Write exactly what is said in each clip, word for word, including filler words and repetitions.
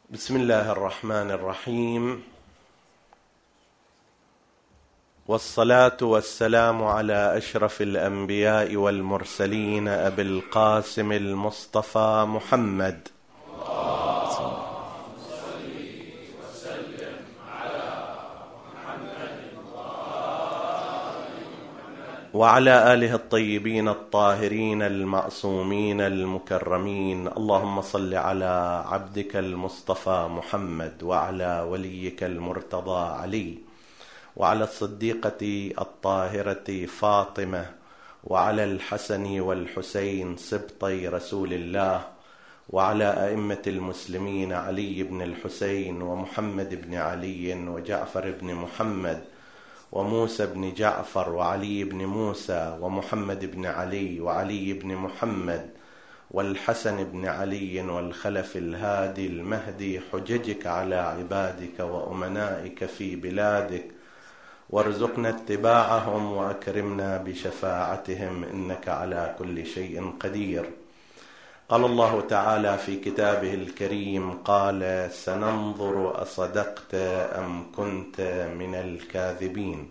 بسم الله الرحمن الرحيم، والصلاة والسلام على أشرف الأنبياء والمرسلين أبي القاسم المصطفى محمد وعلى آله الطيبين الطاهرين المعصومين المكرمين. اللهم صل على عبدك المصطفى محمد وعلى وليك المرتضى علي وعلى الصديقة الطاهرة فاطمة وعلى الحسن والحسين سبطي رسول الله وعلى أئمة المسلمين علي بن الحسين ومحمد بن علي وجعفر بن محمد وموسى بن جعفر وعلي بن موسى ومحمد بن علي وعلي بن محمد والحسن بن علي والخلف الهادي المهدي، حججك على عبادك وأمنائك في بلادك، وارزقنا اتباعهم وأكرمنا بشفاعتهم إنك على كل شيء قدير. قال الله تعالى في كتابه الكريم: قال سننظر أصدقت أم كنت من الكاذبين.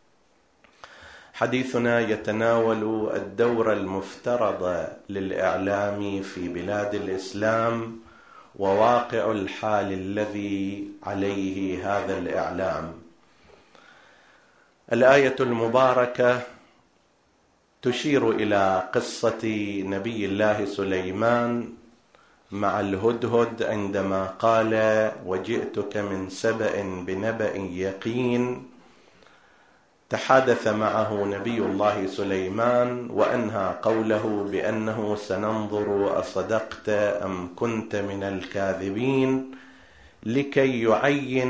حديثنا يتناول الدور المفترض للإعلام في بلاد الإسلام وواقع الحال الذي عليه هذا الإعلام. الآية المباركة تشير إلى قصة نبي الله سليمان مع الهدهد عندما قال: وجئتك من سبأ بنبأ يقين. تحدث معه نبي الله سليمان وأنهى قوله بأنه سننظر أصدقت أم كنت من الكاذبين، لكي يعين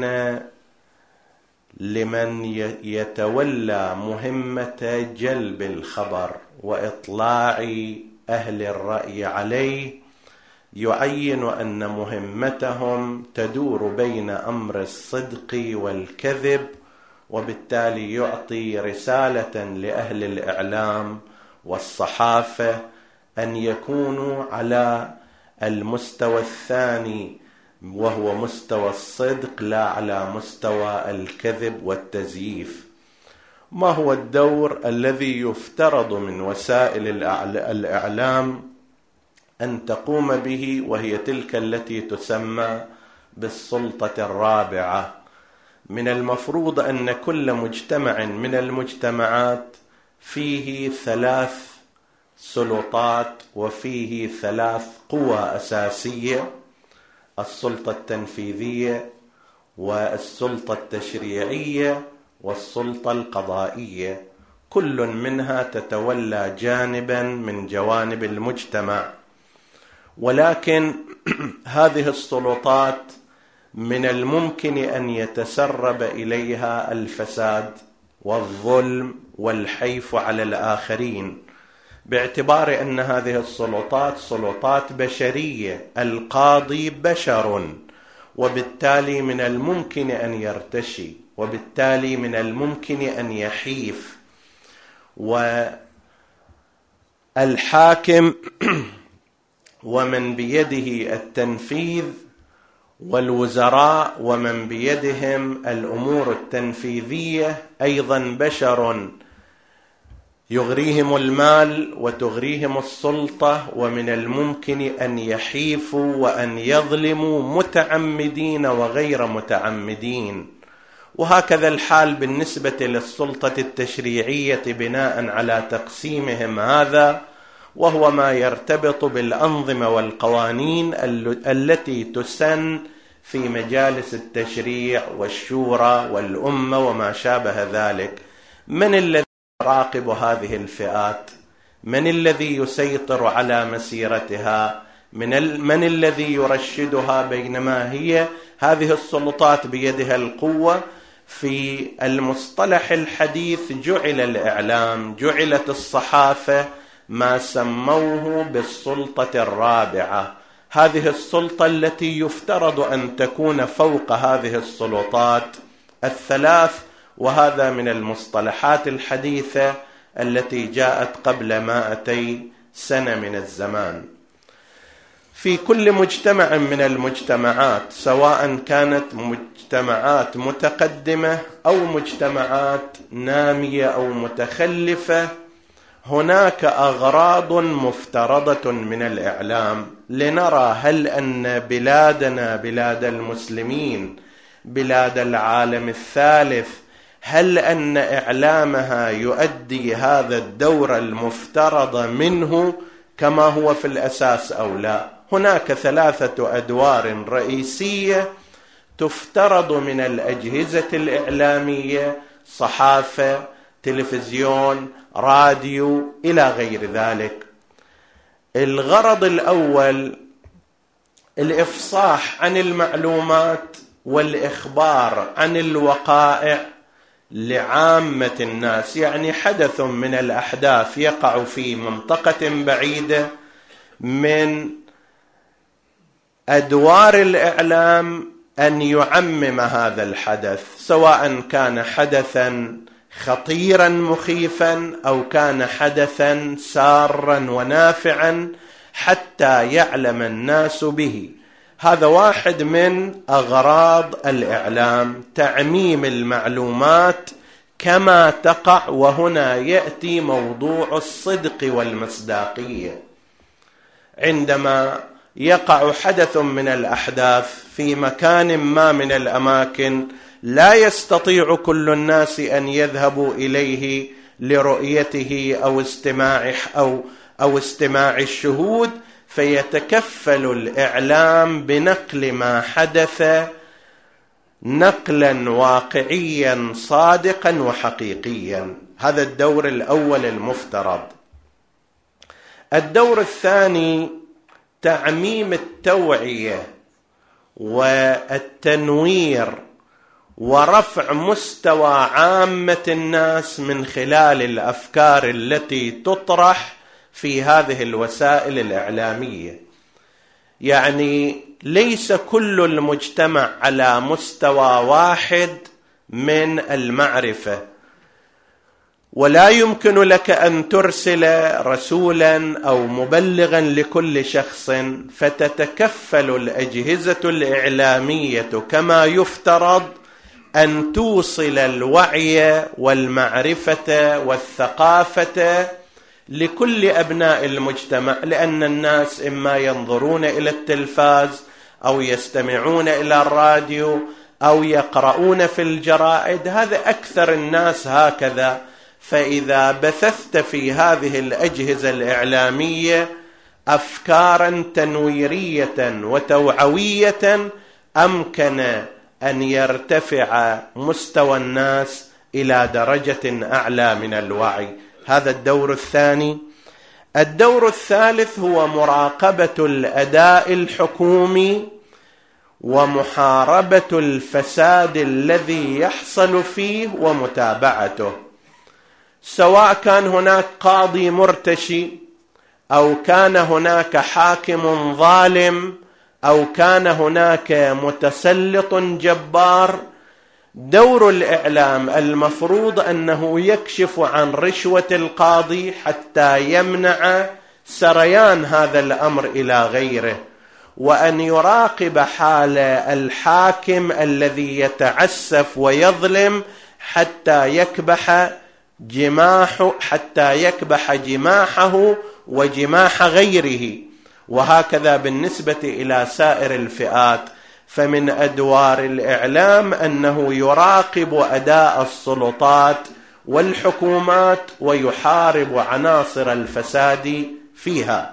لمن يتولى مهمة جلب الخبر وإطلاع أهل الرأي عليه، يعين أن مهمتهم تدور بين أمر الصدق والكذب، وبالتالي يعطي رسالة لأهل الإعلام والصحافة أن يكونوا على المستوى الثاني، وهو مستوى الصدق، لا على مستوى الكذب والتزييف. ما هو الدور الذي يفترض من وسائل الإعلام أن تقوم به، وهي تلك التي تسمى بالسلطة الرابعة؟ من المفروض أن كل مجتمع من المجتمعات فيه ثلاث سلطات وفيه ثلاث قوى أساسية: السلطة التنفيذية والسلطة التشريعية والسلطة القضائية، كل منها تتولى جانبا من جوانب المجتمع. ولكن هذه السلطات من الممكن أن يتسرب إليها الفساد والظلم والحيف على الآخرين، باعتبار أن هذه السلطات سلطات بشرية، القاضي بشر، وبالتالي من الممكن أن يرتشي، وبالتالي من الممكن أن يحيف. والحاكم ومن بيده التنفيذ والوزراء ومن بيدهم الأمور التنفيذية أيضا بشر، يغريهم المال وتغريهم السلطة، ومن الممكن أن يحيفوا وأن يظلموا متعمدين وغير متعمدين. وهكذا الحال بالنسبة للسلطة التشريعية بناء على تقسيمهم هذا، وهو ما يرتبط بالأنظمة والقوانين التي تسن في مجالس التشريع والشورى والأمة وما شابه ذلك. من الذي يراقب هذه الفئات؟ من الذي يسيطر على مسيرتها؟ من, ال... من الذي يرشدها؟ بينما هي هذه السلطات بيدها القوة. في المصطلح الحديث جعل الإعلام، جعلت الصحافة ما سموه بالسلطة الرابعة، هذه السلطة التي يفترض أن تكون فوق هذه السلطات الثلاث، وهذا من المصطلحات الحديثة التي جاءت قبل مائتي سنة من الزمان. في كل مجتمع من المجتمعات، سواء كانت مجتمعات متقدمة أو مجتمعات نامية أو متخلفة، هناك أغراض مفترضة من الإعلام لنرى هل أن بلادنا بلاد المسلمين بلاد العالم الثالث هل أن إعلامها يؤدي هذا الدور المفترض منه كما هو في الأساس أو لا. هناك ثلاثة أدوار رئيسية تفترض من الأجهزة الإعلامية: صحافة، تلفزيون، راديو، إلى غير ذلك. الغرض الأول الإفصاح عن المعلومات والإخبار عن الوقائع لعامة الناس، يعني حدث من الأحداث يقع في منطقة بعيدة، من أدوار الإعلام أن يعمم هذا الحدث، سواء كان حدثا خطيرا مخيفا أو كان حدثا سارا ونافعا حتى يعلم الناس به. هذا واحد من أغراض الإعلام، تعميم المعلومات كما تقع. وهنا يأتي موضوع الصدق والمصداقية. عندما يقع حدث من الأحداث في مكان ما من الأماكن، لا يستطيع كل الناس أن يذهبوا إليه لرؤيته أو استماع أو أو استماع الشهود، فيتكفل الإعلام بنقل ما حدث نقلا واقعيا صادقا وحقيقيا. هذا الدور الأول المفترض. الدور الثاني تعميم التوعية والتنوير ورفع مستوى عامة الناس من خلال الأفكار التي تطرح في هذه الوسائل الإعلامية. يعني ليس كل المجتمع على مستوى واحد من المعرفة، ولا يمكن لك أن ترسل رسولا أو مبلغا لكل شخص، فتتكفل الأجهزة الإعلامية كما يفترض أن توصل الوعي والمعرفة والثقافة لكل أبناء المجتمع، لأن الناس إما ينظرون إلى التلفاز أو يستمعون إلى الراديو أو يقرؤون في الجرائد، هذا أكثر الناس هكذا. فإذا بثثت في هذه الأجهزة الإعلامية أفكارا تنويرية وتوعوية، أمكن أن يرتفع مستوى الناس إلى درجة أعلى من الوعي. هذا الدور الثاني. الدور الثالث هو مراقبة الأداء الحكومي ومحاربة الفساد الذي يحصل فيه ومتابعته، سواء كان هناك قاضي مرتشي أو كان هناك حاكم ظالم أو كان هناك متسلط جبار. دور الإعلام المفروض أنه يكشف عن رشوة القاضي حتى يمنع سريان هذا الأمر إلى غيره، وأن يراقب حال الحاكم الذي يتعسف ويظلم حتى يكبح جماحه حتى يكبح جماحه وجماح غيره، وهكذا بالنسبة إلى سائر الفئات. فمن أدوار الإعلام أنه يراقب أداء السلطات والحكومات ويحارب عناصر الفساد فيها.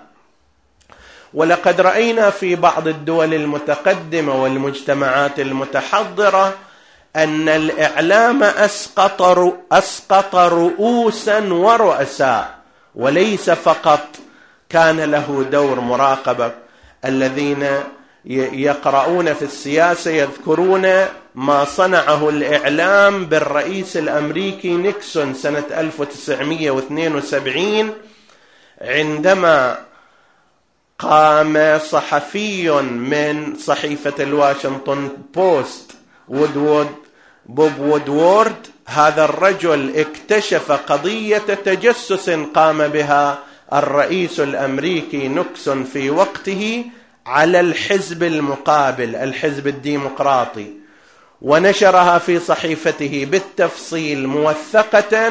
ولقد رأينا في بعض الدول المتقدمة والمجتمعات المتحضرة أن الإعلام أسقط أسقط رؤوسا ورؤساء، وليس فقط كان له دور مراقبة. الذين يقرؤون في السياسة يذكرون ما صنعه الإعلام بالرئيس الأمريكي نيكسون سنة ألف وتسعمائة واثنين وسبعين، عندما قام صحفي من صحيفة الواشنطن بوست وودوود بوب وودورد. هذا الرجل اكتشف قضية تجسس قام بها الرئيس الأمريكي نيكسون في وقته على الحزب المقابل الحزب الديمقراطي ونشرها في صحيفته بالتفصيل موثقة،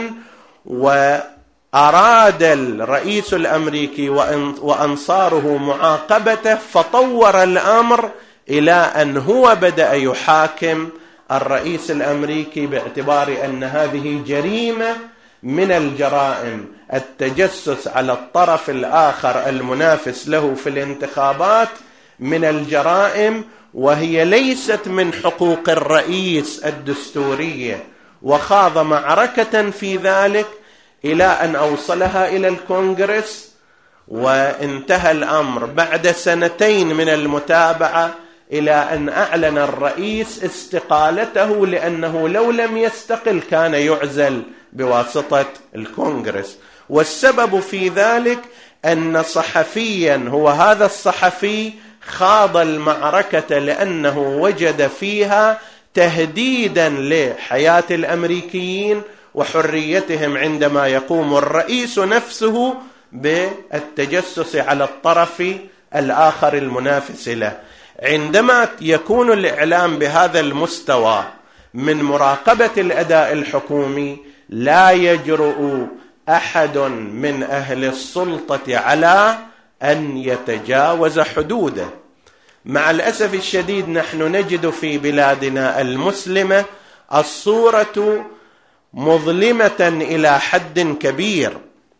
وأراد الرئيس الأمريكي وأنصاره معاقبته، فطور الأمر إلى أن هو بدأ يحاكم الرئيس الأمريكي باعتبار أن هذه جريمة من الجرائم، التجسس على الطرف الآخر المنافس له في الانتخابات من الجرائم، وهي ليست من حقوق الرئيس الدستورية، وخاض معركة في ذلك إلى أن أوصلها إلى الكونغرس، وانتهى الأمر بعد سنتين من المتابعة إلى أن أعلن الرئيس استقالته، لأنه لو لم يستقل كان يعزل بواسطة الكونغرس. والسبب في ذلك أن صحفيا هو هذا الصحفي خاض المعركة لأنه وجد فيها تهديدا لحياة الأمريكيين وحريتهم، عندما يقوم الرئيس نفسه بالتجسس على الطرف الآخر المنافس له. عندما يكون الإعلام بهذا المستوى من مراقبة الأداء الحكومي، لا يجرؤ أحد من أهل السلطة على أن يتجاوز حدوده. مع الأسف الشديد نحن نجد في بلادنا المسلمة الصورة مظلمة إلى حد كبير.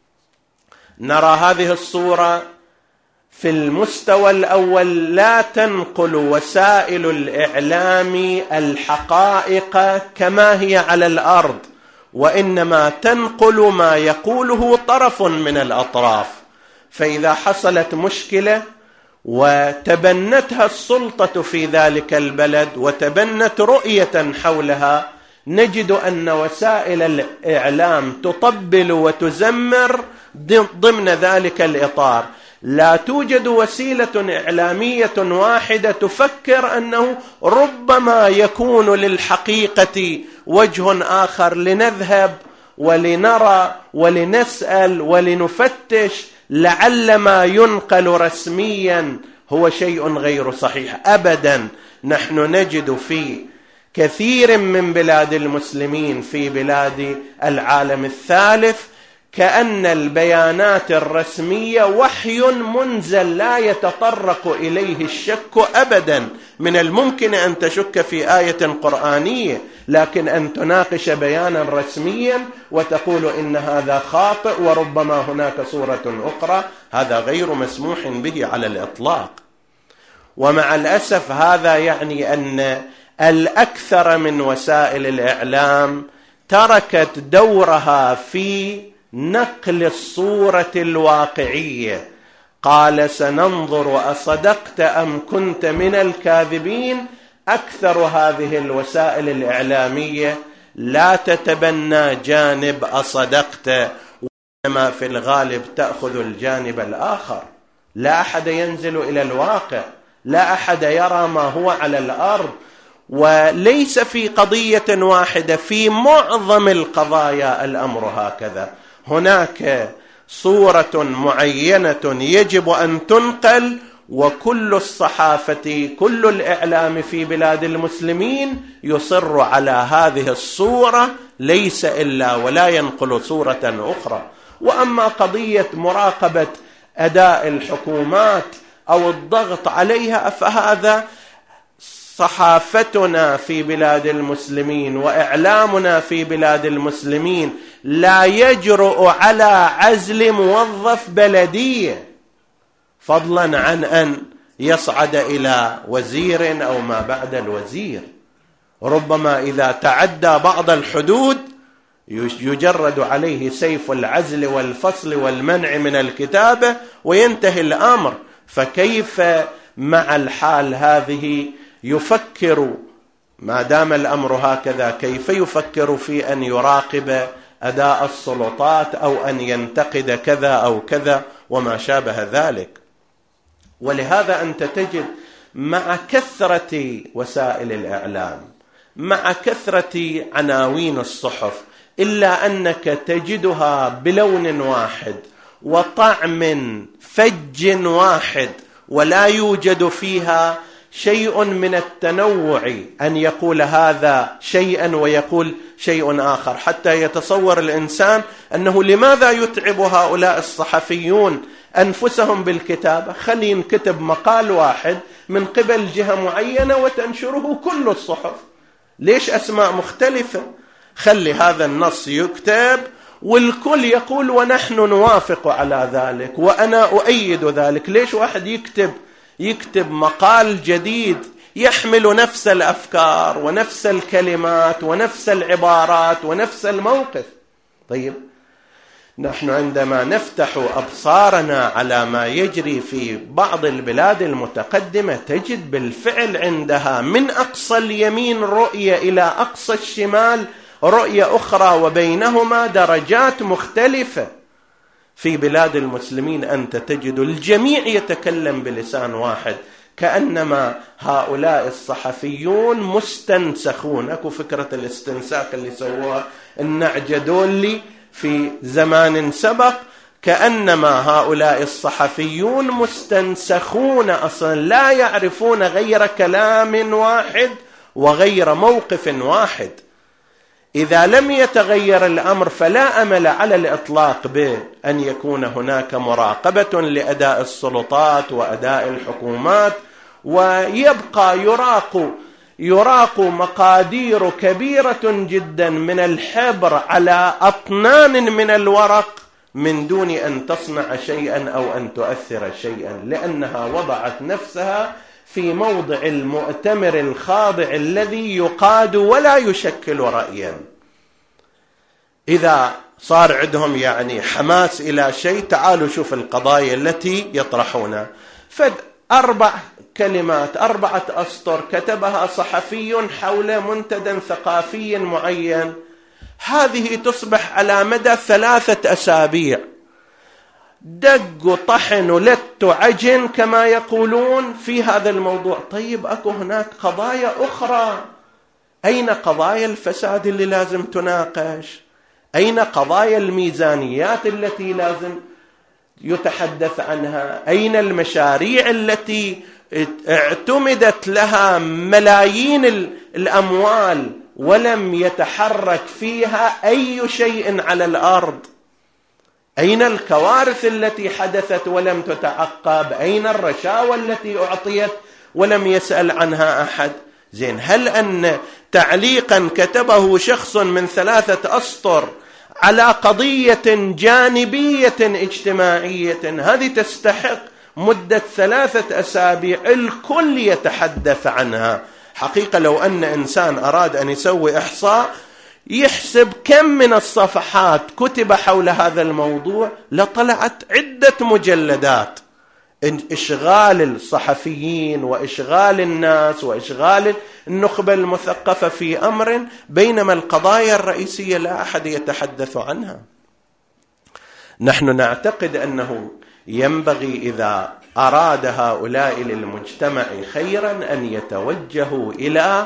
نرى هذه الصورة في المستوى الأول لا تنقل وسائل الإعلام الحقائق كما هي على الأرض، وإنما تنقل ما يقوله طرف من الأطراف. فإذا حصلت مشكلة وتبنتها السلطة في ذلك البلد وتبنت رؤية حولها، نجد أن وسائل الإعلام تطبل وتزمر ضمن ذلك الإطار. لا توجد وسيلة إعلامية واحدة تفكر أنه ربما يكون للحقيقة وجه آخر، لنذهب ولنرى ولنسأل ولنفتش لعل ما ينقل رسميا هو شيء غير صحيح. أبدا. نحن نجد في كثير من بلاد المسلمين في بلاد العالم الثالث كأن البيانات الرسمية وحي منزل لا يتطرق إليه الشك أبدا. من الممكن أن تشك في آية قرآنية، لكن أن تناقش بيانا رسميا وتقول إن هذا خاطئ وربما هناك صورة أخرى، هذا غير مسموح به على الإطلاق. ومع الأسف هذا يعني أن الأكثر من وسائل الإعلام تركت دورها في نقل الصورة الواقعية. قال سننظر أصدقت أم كنت من الكاذبين. أكثر هذه الوسائل الإعلامية لا تتبنى جانب أصدقت، وإنما في الغالب تأخذ الجانب الآخر. لا أحد ينزل إلى الواقع، لا أحد يرى ما هو على الأرض. وليس في قضية واحدة، في معظم القضايا الأمر هكذا. هناك صورة معينة يجب أن تنقل، وكل الصحافة كل الإعلام في بلاد المسلمين يصر على هذه الصورة، ليس إلا ولا ينقل صورة أخرى. وأما قضية مراقبة أداء الحكومات أو الضغط عليها فهذا صحافتنا في بلاد المسلمين وإعلامنا في بلاد المسلمين لا يجرؤ على عزل موظف بلدية، فضلا عن أن يصعد إلى وزير أو ما بعد الوزير. ربما إذا تعدى بعض الحدود يجرد عليه سيف العزل والفصل والمنع من الكتابة وينتهي الأمر. فكيف مع الحال هذه يفكر ما دام الأمر هكذا؟ كيف يفكر في أن يراقب أداء السلطات أو أن ينتقد كذا أو كذا وما شابه ذلك؟ ولهذا أنت تجد مع كثرة وسائل الإعلام، مع كثرة عناوين الصحف، إلا أنك تجدها بلون واحد وطعم فج واحد ولا يوجد فيها شيء من التنوع، أن يقول هذا شيئا ويقول شيء آخر، حتى يتصور الإنسان أنه لماذا يتعب هؤلاء الصحفيون أنفسهم بالكتابة؟ خلي ينكتب مقال واحد من قبل جهة معينة وتنشره كل الصحف، ليش أسماء مختلفة؟ خلي هذا النص يكتب والكل يقول ونحن نوافق على ذلك وأنا أؤيد ذلك. ليش واحد يكتب يكتب مقال جديد يحمل نفس الأفكار ونفس الكلمات ونفس العبارات ونفس الموقف؟ طيب نحن عندما نفتح أبصارنا على ما يجري في بعض البلاد المتقدمة تجد بالفعل عندها من أقصى اليمين رؤية إلى أقصى الشمال رؤية أخرى، وبينهما درجات مختلفة. في بلاد المسلمين أنت تجد الجميع يتكلم بلسان واحد، كأنما هؤلاء الصحفيون مستنسخون. أكو فكرة الاستنساخ اللي سووها النعجة دولي في زمان سبق، كأنما هؤلاء الصحفيون مستنسخون أصلا، لا يعرفون غير كلام واحد وغير موقف واحد. إذا لم يتغير الأمر فلا أمل على الإطلاق بأن يكون هناك مراقبة لأداء السلطات وأداء الحكومات، ويبقى يراق يراق مقادير كبيرة جدا من الحبر على أطنان من الورق من دون أن تصنع شيئا أو أن تؤثر شيئا، لأنها وضعت نفسها في موضع المؤتمر الخاضع الذي يقاد ولا يشكل رأيا. إذا صار عندهم يعني حماس إلى شيء، تعالوا شوف القضايا التي يطرحونها. فد أربع كلمات، أربعة أسطر كتبها صحفي حول منتدى ثقافي معين، هذه تصبح على مدى ثلاثة أسابيع دق طحن ولت عجن كما يقولون في هذا الموضوع. طيب أكو هناك قضايا أخرى، أين قضايا الفساد اللي لازم تناقش؟ أين قضايا الميزانيات التي لازم يتحدث عنها؟ أين المشاريع التي اعتمدت لها ملايين الأموال ولم يتحرك فيها أي شيء على الأرض؟ أين الكوارث التي حدثت ولم تتعقب؟ أين الرشاوى التي أعطيت ولم يسأل عنها أحد؟ زين، هل أن تعليقا كتبه شخص من ثلاثة أسطر على قضية جانبية اجتماعية هذه تستحق مدة ثلاثة أسابيع الكل يتحدث عنها؟ حقيقة لو أن إنسان أراد أن يسوي إحصاء يحسب كم من الصفحات كتب حول هذا الموضوع لطلعت عدة مجلدات. إشغال الصحفيين وإشغال الناس وإشغال النخبة المثقفة في أمر، بينما القضايا الرئيسية لا أحد يتحدث عنها. نحن نعتقد أنه ينبغي إذا أراد هؤلاء للمجتمع خيرا أن يتوجهوا إلى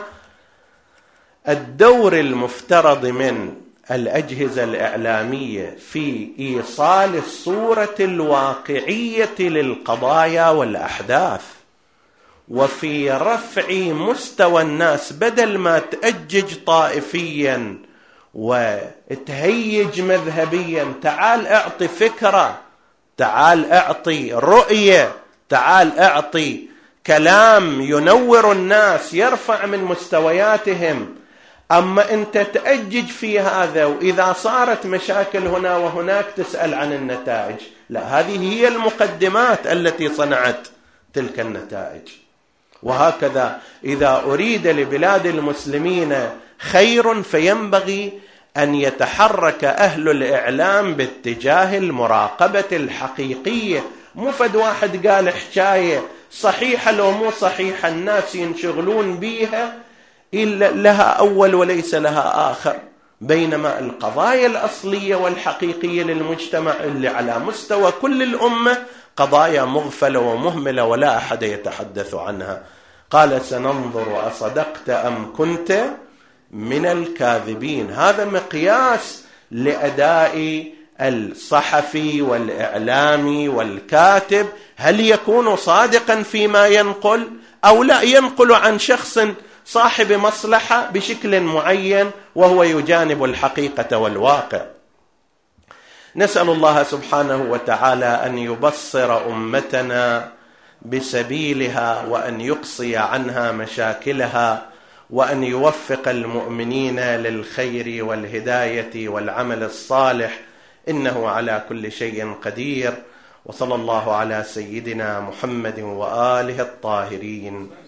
الدور المفترض من الأجهزة الإعلامية في إيصال الصورة الواقعية للقضايا والأحداث، وفي رفع مستوى الناس، بدل ما تأجج طائفيا وتهيج مذهبيا. تعال اعطي فكرة، تعال اعطي رؤية، تعال اعطي كلام ينور الناس يرفع من مستوياتهم. أما أنت تأجج في هذا، وإذا صارت مشاكل هنا وهناك تسأل عن النتائج. لا، هذه هي المقدمات التي صنعت تلك النتائج. وهكذا إذا أريد لبلاد المسلمين خير فينبغي أن يتحرك أهل الإعلام باتجاه المراقبة الحقيقية. مفد واحد قال حكاية صحيحة لو مو صحيحة الناس ينشغلون بيها إلا لها أول وليس لها آخر، بينما القضايا الأصلية والحقيقية للمجتمع اللي على مستوى كل الأمة قضايا مغفلة ومهملة ولا أحد يتحدث عنها. قال سننظر أصدقت أم كنت من الكاذبين. هذا مقياس لأداء الصحفي والإعلامي والكاتب هل يكون صادقا فيما ينقل أو لا ينقل عن شخص صاحب مصلحة بشكل معين وهو يجانب الحقيقة والواقع؟ نسأل الله سبحانه وتعالى أن يبصر أمتنا بسبيلها وأن يقصي عنها مشاكلها وأن يوفق المؤمنين للخير والهداية والعمل الصالح، إنه على كل شيء قدير. وصلى الله على سيدنا محمد وآله الطاهرين.